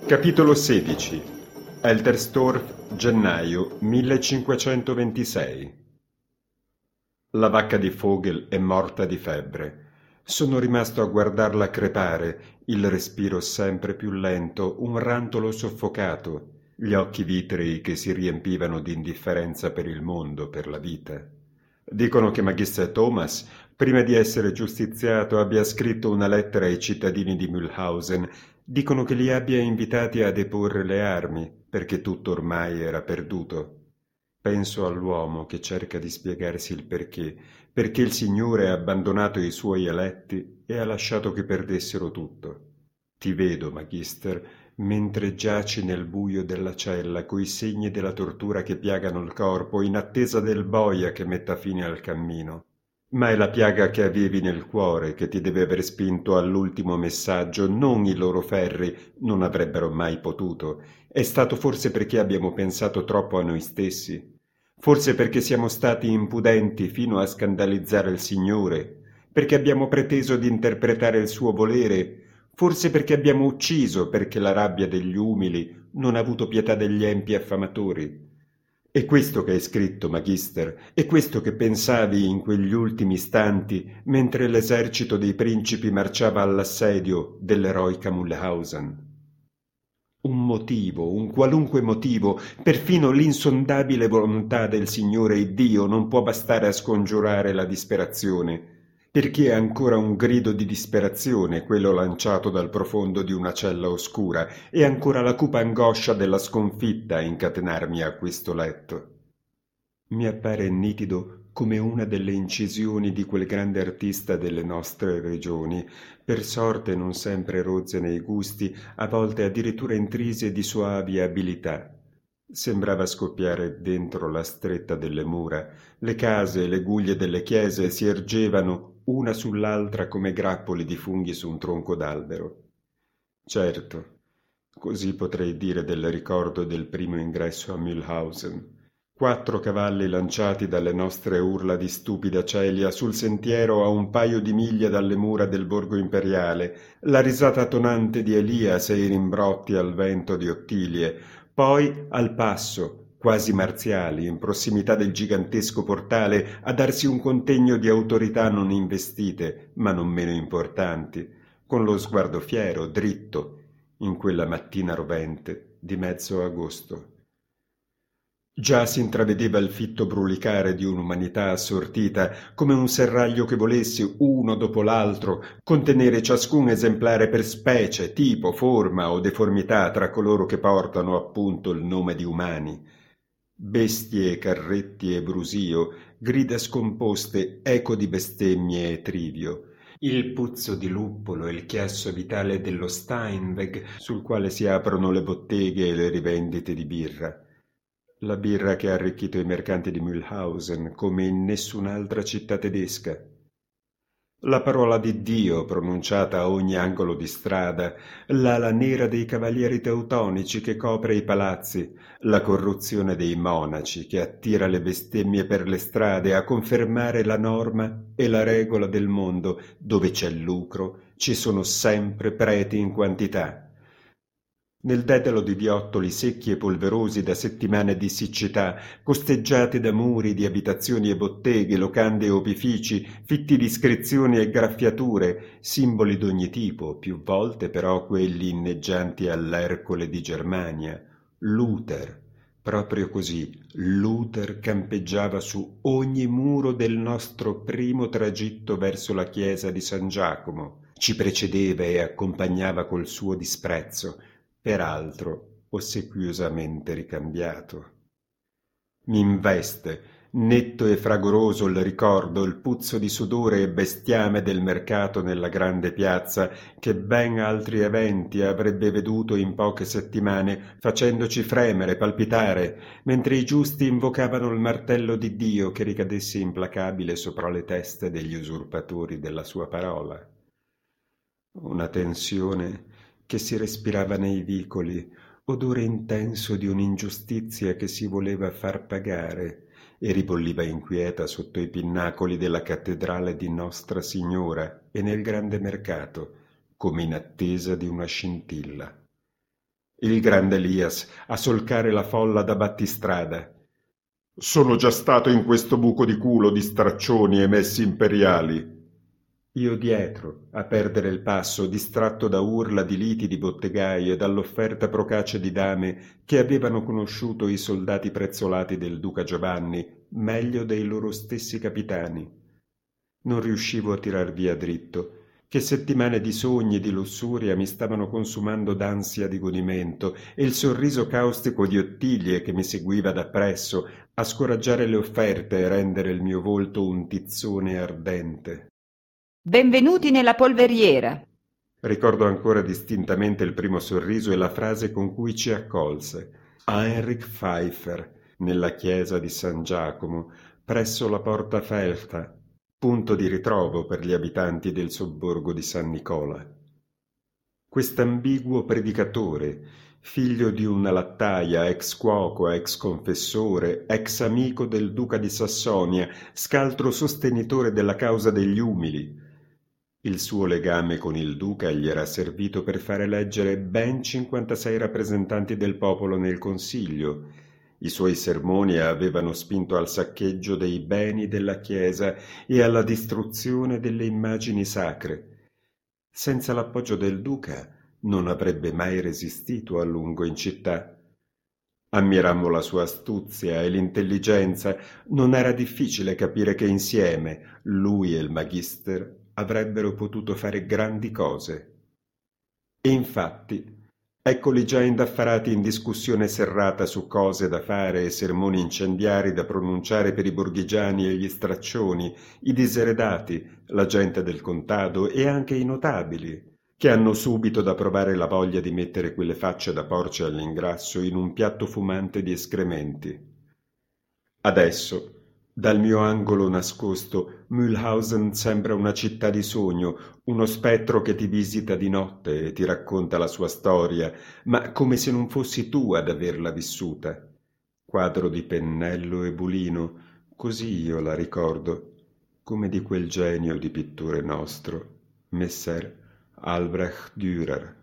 Capitolo 16. Elterstorf, gennaio 1526. La vacca di Vogel è morta di febbre. Sono rimasto a guardarla crepare, il respiro sempre più lento, un rantolo soffocato, gli occhi vitrei che si riempivano di indifferenza per il mondo, per la vita. Dicono che Magister Thomas, prima di essere giustiziato, abbia scritto una lettera ai cittadini di Mühlhausen. Dicono che li abbia invitati a deporre le armi, perché tutto ormai era perduto. Penso all'uomo che cerca di spiegarsi il perché il Signore ha abbandonato i suoi eletti e ha lasciato che perdessero tutto. Ti vedo, Magister, mentre giaci nel buio della cella, coi segni della tortura che piagano il corpo, in attesa del boia che metta fine al cammino. Ma è la piaga che avevi nel cuore che ti deve aver spinto all'ultimo messaggio, non i loro ferri, non avrebbero mai potuto. È stato forse perché abbiamo pensato troppo a noi stessi? Forse perché siamo stati impudenti fino a scandalizzare il Signore? Perché abbiamo preteso di interpretare il suo volere? Forse perché abbiamo ucciso, perché la rabbia degli umili non ha avuto pietà degli empi affamatori? È questo che hai scritto, Magister, è questo che pensavi in quegli ultimi istanti, mentre l'esercito dei principi marciava all'assedio dell'eroica Mühlhausen. Un motivo, un qualunque motivo, perfino l'insondabile volontà del Signore Iddio non può bastare a scongiurare la disperazione, perché è ancora un grido di disperazione quello lanciato dal profondo di una cella oscura, e ancora la cupa angoscia della sconfitta a incatenarmi a questo letto. Mi appare nitido come una delle incisioni di quel grande artista delle nostre regioni, per sorte non sempre rozze nei gusti, a volte addirittura intrise di soavi abilità. Sembrava scoppiare dentro la stretta delle mura. Le case e le guglie delle chiese si ergevano una sull'altra come grappoli di funghi su un tronco d'albero. Certo, così potrei dire del ricordo del primo ingresso a Mühlhausen. 4 cavalli lanciati dalle nostre urla di stupida celia sul sentiero a un paio di miglia dalle mura del borgo imperiale, la risata tonante di Elias e i rimbrotti al vento di Ottilie, poi al passo, quasi marziali, in prossimità del gigantesco portale, a darsi un contegno di autorità non investite, ma non meno importanti, con lo sguardo fiero, dritto, in quella mattina rovente di mezzo agosto. Già si intravedeva il fitto brulicare di un'umanità assortita, come un serraglio che volesse, uno dopo l'altro, contenere ciascun esemplare per specie, tipo, forma o deformità tra coloro che portano appunto il nome di umani. Bestie, carretti e brusio, grida scomposte, eco di bestemmie e trivio. Il puzzo di luppolo e il chiasso vitale dello Steinweg, sul quale si aprono le botteghe e le rivendite di birra. La birra che ha arricchito i mercanti di Mühlhausen come in nessun'altra città tedesca. La parola di Dio pronunciata a ogni angolo di strada, l'ala nera dei cavalieri teutonici che copre i palazzi, la corruzione dei monaci che attira le bestemmie per le strade a confermare la norma e la regola del mondo, dove c'è lucro, ci sono sempre preti in quantità. Nel dedalo di viottoli secchi e polverosi da settimane di siccità, costeggiati da muri di abitazioni e botteghe, locande e opifici, fitti di iscrizioni e graffiature, simboli d'ogni tipo, più volte però quelli inneggianti all'Ercole di Germania, Luther. Proprio così, Luther campeggiava su ogni muro del nostro primo tragitto verso la chiesa di San Giacomo, ci precedeva e accompagnava col suo disprezzo, peraltro ossequiosamente ricambiato. Mi investe, netto e fragoroso il ricordo, il puzzo di sudore e bestiame del mercato nella grande piazza, che ben altri eventi avrebbe veduto in poche settimane, facendoci fremere, palpitare, mentre i giusti invocavano il martello di Dio che ricadesse implacabile sopra le teste degli usurpatori della sua parola. Una tensione che si respirava nei vicoli, odore intenso di un'ingiustizia che si voleva far pagare, e ribolliva inquieta sotto i pinnacoli della cattedrale di Nostra Signora e nel grande mercato, come in attesa di una scintilla. Il grande Elias a solcare la folla da battistrada. Sono già stato in questo buco di culo di straccioni e messi imperiali. Io dietro, a perdere il passo, distratto da urla di liti di bottegai e dall'offerta procace di dame che avevano conosciuto i soldati prezzolati del duca Giovanni meglio dei loro stessi capitani. Non riuscivo a tirar via dritto, che settimane di sogni e di lussuria mi stavano consumando d'ansia di godimento e il sorriso caustico di Ottilie che mi seguiva dappresso a scoraggiare le offerte e rendere il mio volto un tizzone ardente. Benvenuti nella polveriera. Ricordo ancora distintamente il primo sorriso e la frase con cui ci accolse. Heinrich Pfeiffer, nella chiesa di San Giacomo, presso la Porta Felta, punto di ritrovo per gli abitanti del sobborgo di San Nicola. Quest'ambiguo predicatore, figlio di una lattaia, ex cuoco, ex confessore, ex amico del duca di Sassonia, scaltro sostenitore della causa degli umili. Il suo legame con il duca gli era servito per fare eleggere ben 56 rappresentanti del popolo nel Consiglio. I suoi sermoni avevano spinto al saccheggio dei beni della Chiesa e alla distruzione delle immagini sacre. Senza l'appoggio del duca non avrebbe mai resistito a lungo in città. Ammirammo la sua astuzia e l'intelligenza. Non era difficile capire che insieme, lui e il magister, avrebbero potuto fare grandi cose. E infatti, eccoli già indaffarati in discussione serrata su cose da fare e sermoni incendiari da pronunciare per i borghigiani e gli straccioni, i diseredati, la gente del contado e anche i notabili, che hanno subito da provare la voglia di mettere quelle facce da porci all'ingrasso in un piatto fumante di escrementi. Adesso, dal mio angolo nascosto, Mühlhausen sembra una città di sogno, uno spettro che ti visita di notte e ti racconta la sua storia, ma come se non fossi tu ad averla vissuta. Quadro di pennello e bulino, così io la ricordo, come di quel genio di pittore nostro, Messer Albrecht Dürer.